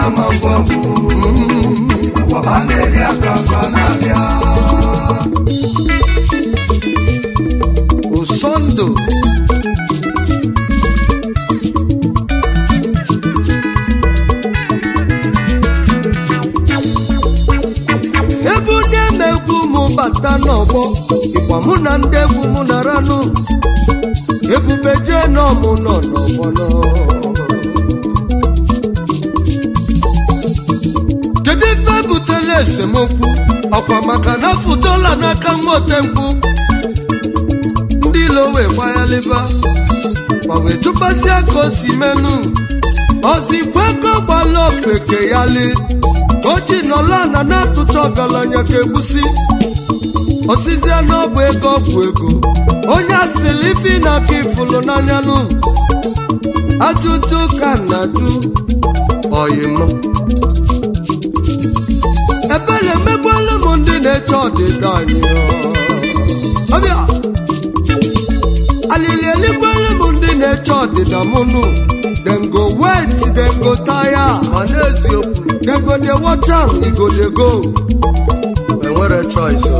Osondo ebe onye megwu mụ bata n'ọgbọ ịkwa mụ na ndị egwu mụ na ranụ ebube jee n'ọmụ nọ n'ọgbọ nọ. Kedu ife butere esemokwu? Ọkwa maka na fotola n'aka nwote mkpu ndị ilo wee gbaghalịba ma wee jụpasịa ka o si menụ ozikwe ego gbala ofeke yali oji nọla na na-atụcha ọgaranya ka egbusi osizia n'ọbụ ego ọgwụ ego onye asịrị ife na aka ifulu n'anyanụ ajụjụ ka na-ajụ oyimo ebele emegbuola m ndị na-eche ọdịda anyị ọbịa alili eligbuola m ndị na-eche ọdịda mụnụ dem go wait dem go tire ma n'eziokwu dem go dey watch am e go dey go enwere choice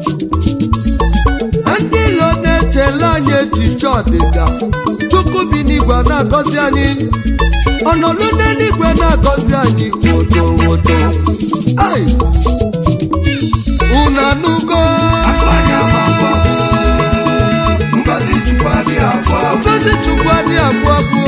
ndị ilo na-echela anyị echiche ọdịda Chukwu bi n'igwe na-agọzi anyị ọnọdụ n'eluigwe na-agọzi anyị woto woto ai unu anụgo Ngozi Chukwu adị agwụ agwụ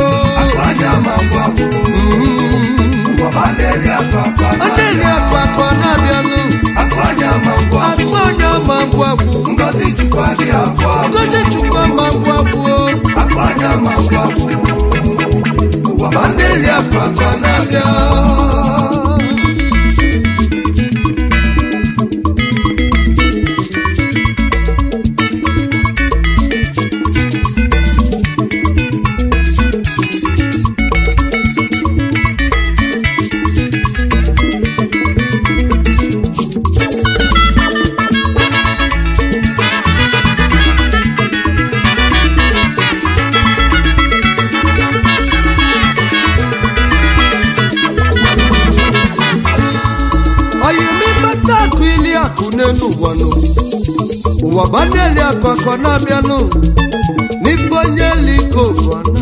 ọ na-eri akụ akụ na-abịanụ akụ onye ama agwụ agwụ Ngozi Chukwu ama agwụ agwụ ọ na-eri akụ akụ na-abịa. Ụwa baneli akụkọ na-abịanụ n'ife onye liko bana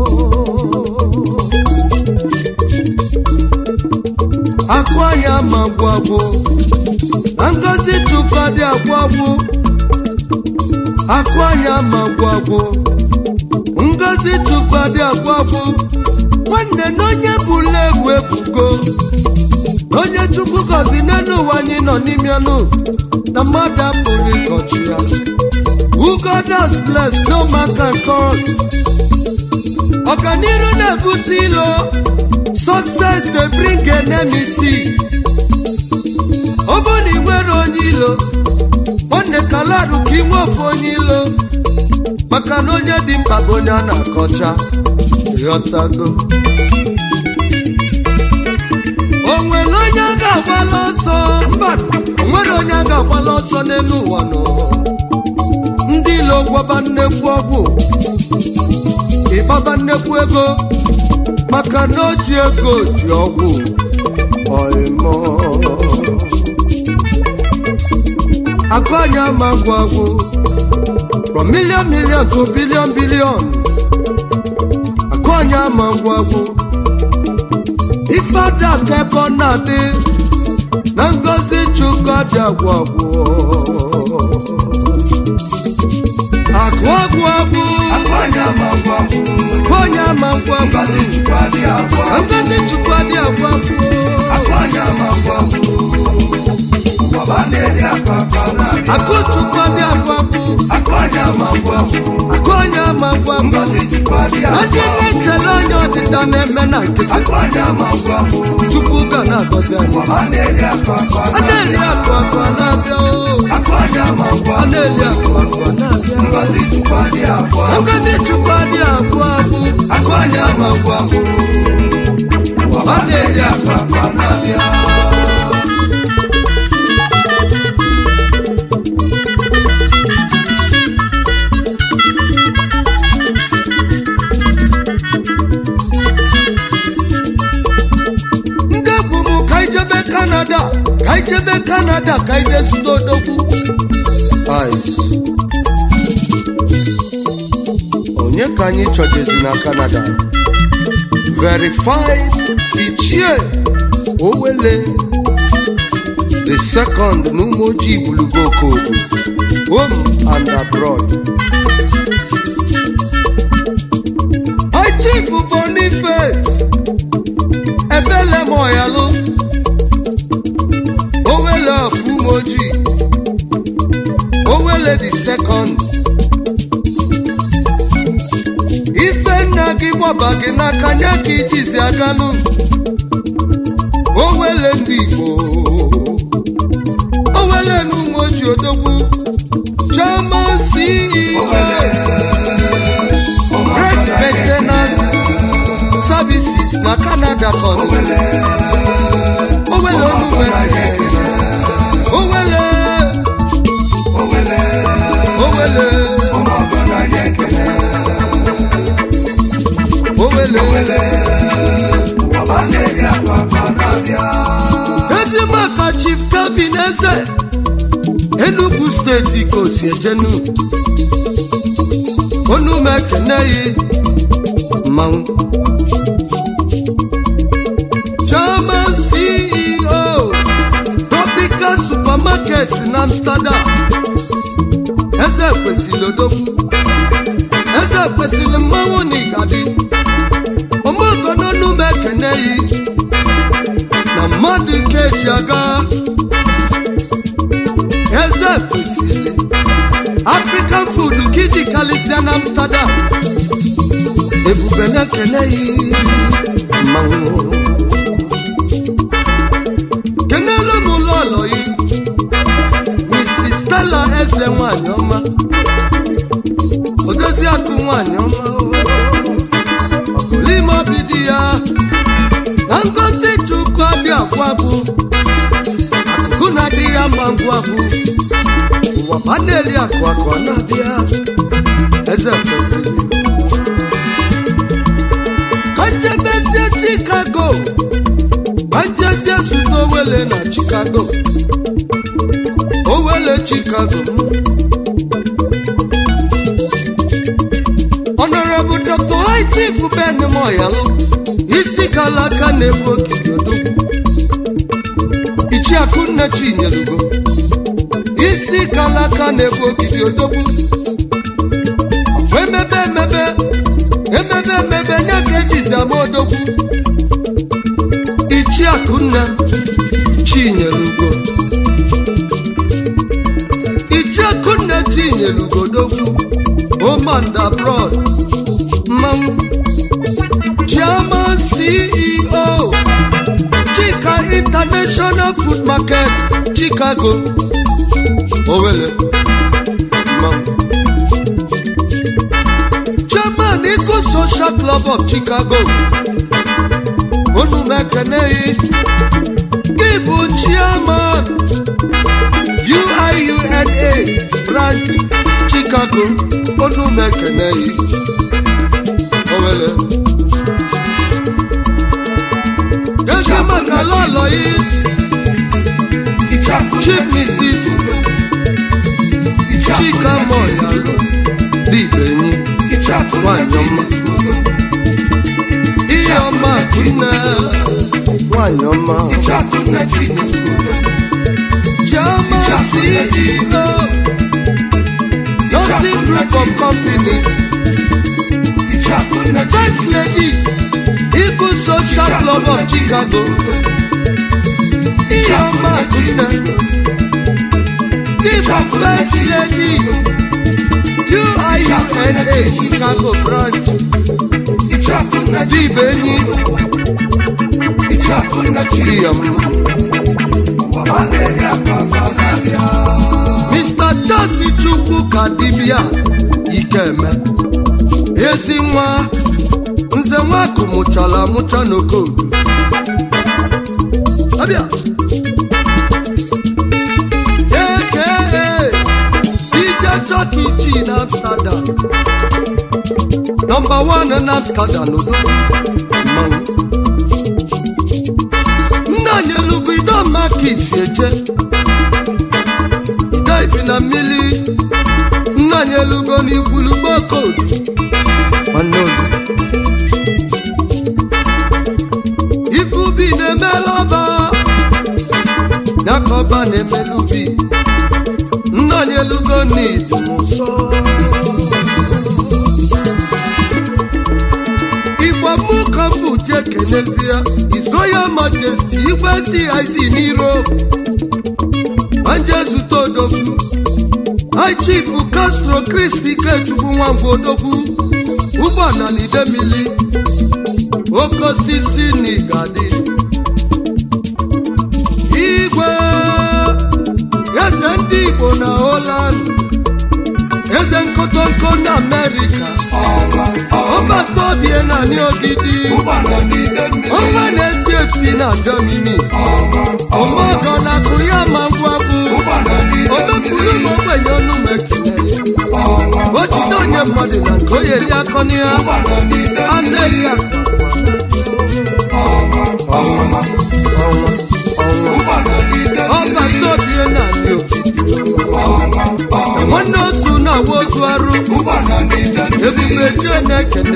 akụ anya ma gwagwo na Ngozi Chukwu adị agwagwo akụ anya ma gwagwo Ngozi Chukwu adị agwagwo nwanne na onye bụla egwu ebugo onye Chukwu gọzi n'elu ụwa anyị nọ n'ime anụ na mmadụ pụrụ ịgọchi ya. Who God has blessed no man can curse. Ọganiru na-ebute ilo success dey bring enmity. Ọ bụ na ị nwere onye ilo nwanne kalarụ ka inwe ofu onye ilo maka na onye dị mkpa bụ onye a na-akọcha ịghọtago. O nwere onye a ga-agbala ọsọ mba onwere onye a ga-agbala ọsọ n'elu ụwa nọ ndị ilo gwaba nnekwu ọgwụ ịgbaba nnekwu ego maka na o ji ego ji ọgwụ ọịmọ akụ anyị ama gwagwụ from million to billion akụ anyị ama gwagwụ ife ada ka ebe ọ na-adị na Ngozi Chukwu adị agwagwụ akụ agwagwụ onye ama ngwagwụ Ngozi Chukwu adị agwagwụ akụ Chukwu adị agwagwụ akụ onye ama ngwagwụ ndị na-echele onye ọdịda na-eme na nkịtị Chukwu ga na-agọzi anyị a na-eri akụ akụ na-abịa a na-eri akụ akụ na-abịa Ngozi Chukwu adị agwụ agwụ akụ onye ama ngwagwụ a na-eri akụ akụ na-abịa. Ndị na-ezute odogwu onye ka anyị chọjezi na Canada verified Ichie Owele the second n'Umoji Bulugo Code home and abroad. High Chief Boniface Ebele Moyalo Owele of Umoji Owele the second Ifenna Giwaba Ginaka Nyaki Jizi Aganu Owele ndị Igbo Owele n'Umoji Odogwu Chairman CEO Great Maintenance Services na Canada Owele Onumeke Owele Ezimaka Chief Kevin Eze Enugu State Kosi Ejenu Onumeke Neyi Mang Chairman CEO Tropical Supermarket in Amsterdam Eze kwesịrị odogwu Eze kwesịrị mmanwụ n'Igadi Omoko n'Onumeke Neyi na mmadụ keji aga Eze kwesịrị African food kiji kalisia na Amsterdam Ebube Nekeneyi mmanwụ Kenelu n'ụlọ yi Mrs. Stella Eze nwanyị ọma Odoziakụ nwanyị ọma Ọbụlime obidi ya na ngozi Chukwu abịa kwabụ akụkụ na-adị ya mma ngwabụ ụwa paneli akụ na-abịa Eze kwesịrị Kanjebezie Chicago Kanjezie zute Owele na Chicago Owele Chicago Honorable Dr. High Chief Ben Moyalo isi kalaka na-egbu ogidi odogwu Ichie Akunna Chinyelugo isi kalaka na-egbu ogidi odogwu emebe nye ka ejizi ama odogwu Ichie Akunna Chinyelugo Ichie Akunna Chinyelugo odogwu home and abroad mmanwụ Chairman CEO Chika International Food Market Chicago Owele Mam Chairman Eco Social Club of Chicago Onumeke Neyi Ibu Chairman UIUNA Branch Chicago Onumeke Neyi Owele Magalolo yi Chief Mrs. Chika Moyalo Bibenyi Wanyoma Iyoma Kuna Wanyoma Chama CEO Nursing Group of Companies First Lady Eagle Social Club of Chicago Iyoma Kuna Ibu First Lady UIUNA Chicago Branch Bibenyi Mr. Chasi Chukwu Kadibia Ikeme Ezi nwa Nze nwakụ mụchala amụcha n'okodu Abịa DJ Chucky G in Amsterdam Number 1 in Amsterdam Man Nna Nyelugu Idon Makis Eje na mmiri nna anyị elugo n'ikwulugbo kodu nwanne ozi ife ubi na-emela ọba ya ka ọba na-emela ubi nna anyị elugo n'idum nsọ mụ ka mbụ je kenezie His Royal Majesty igwe CIC n'Europe anje zute odogwu High Chief Castro Christi Ikechukwu Nwangwu odogwu ụgbọala n'Idemili oke osisi n'Igadi igwe eze ndị Igbo na Holland eze nkotonko na America ọbata obie na ni ogidi ọnwa na-eti eti na Germany ọmọgọ na akụ ya ma ngwabụ omepụrụ m ogbenye ọnụ mekine o jide onye mmadụ na nke onye ri akọni ya anaghị ọbata obie na ni ogidi nwanne otu na-agwa ozu arụ ebube jee na-ekene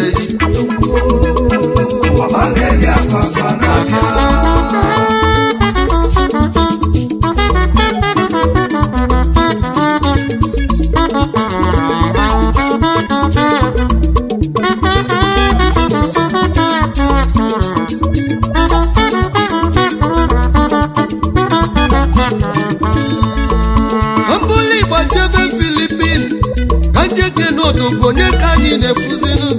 mbuli gbachebe Filipin ka njeke n'odogwu onye ka anyị na-ekwuzinu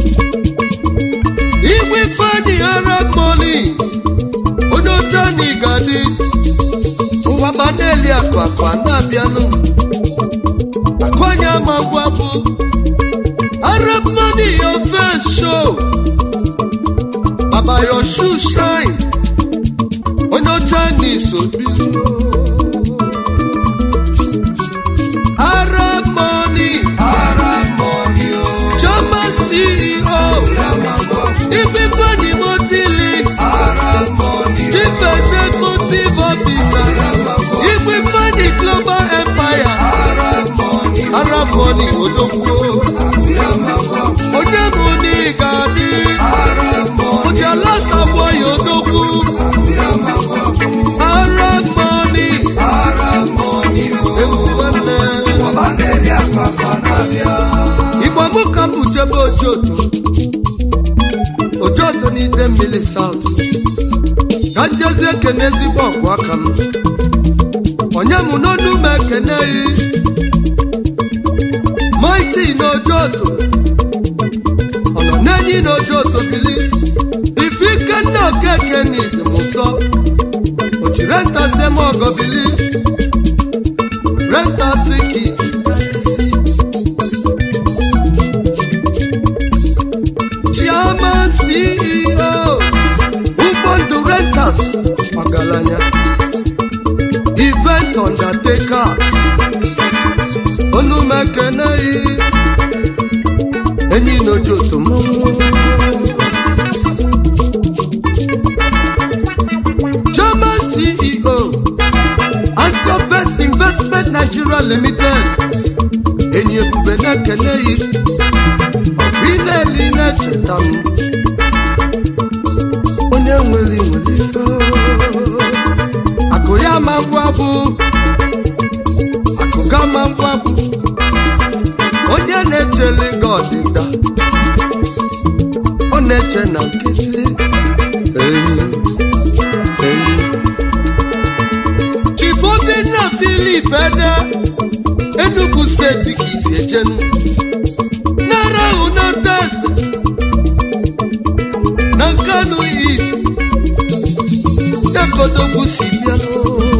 igwe Ifeanyi Arab Money onye ọcha na Igadi ụwa baneli akụ na-abịanụ akụ anyị ama ngwabụ Arab Money your first show Baba your shoe shine onye ọcha na isobili Arab Money Chairman CEO Ifeanyi Multi-Links Chief Executive Officer Ifeanyi Global Empire Arab Money odogwu onye bụ n'Igadi ojalata boy odogwu Arab Money Igbo mụ ka mbụ jebe Ojoto n'Idemili South ka njezi ekene ezigbo ọgwụ aka m onye mụ n'onu m ekene yi Mighty n'Ojoto ọ nọ n'enyi n'Ojoto bili ife ike nna okeke n'idum nsọ o ji rentasi eme ọgọ bili rentasi ka iji Chairman CEO Ubuntu Renters Ọgaranya Event Undertakers Onumekene enyi n'Ojoto Chairman CEO Antobes Investment Nigeria Limited enyi ebube na-ekene Bineli na-echeta m onye nwere ife akụ ya ma ngwabụ akụ ga ma ngwabụ onye na-echele gị ọdịda ọ na-eche na nkịtị enyi Chief Obinna Philip Ede Enugu steeti ka isi ejenu na Kano East Yakodogwu si bịanụ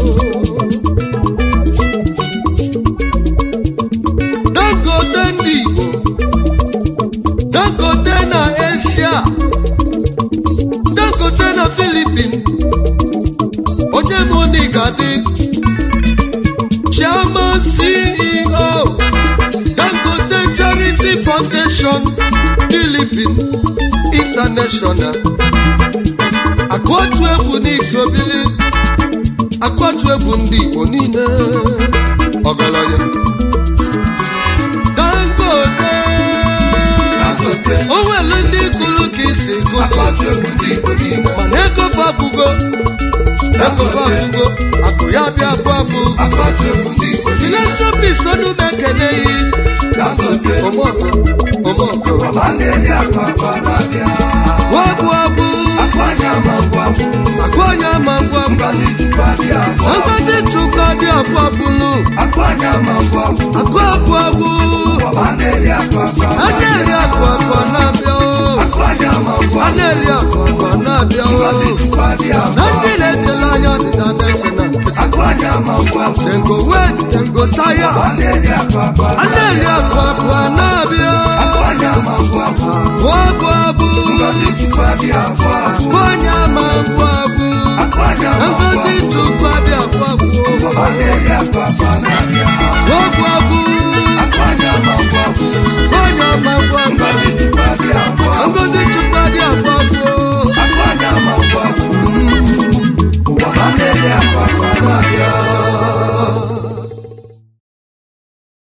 Dangote ndị Igbo Dangote na Asia Dangote na Philippines onye mụ n'Igadi Chairman CEO Dangote Charity Foundation Philippines International akụotu egwu n'Izobili akụotu egwu ndị Igbo niile ọgaranya Dangote o nwere ndị kụrụ ka isi kụrụ mana ego fabugo akụ ya bịa bụ philanthropist ọnụ m ekeneghị omoko wagwagwu akwanya ma ngwagwu ngozi chukwu dị ọbụbụlụ akụabụagwu ana-eri akụ na-abịa ana-eri akụ na-abịa na ndị na-echele anya ọdịda na-eche na nkịtị dem go wait dem go tire ana-eri akụ na-abịa agwagwu akwanya ma ngwagwu ngozi chukwu dị agwagwu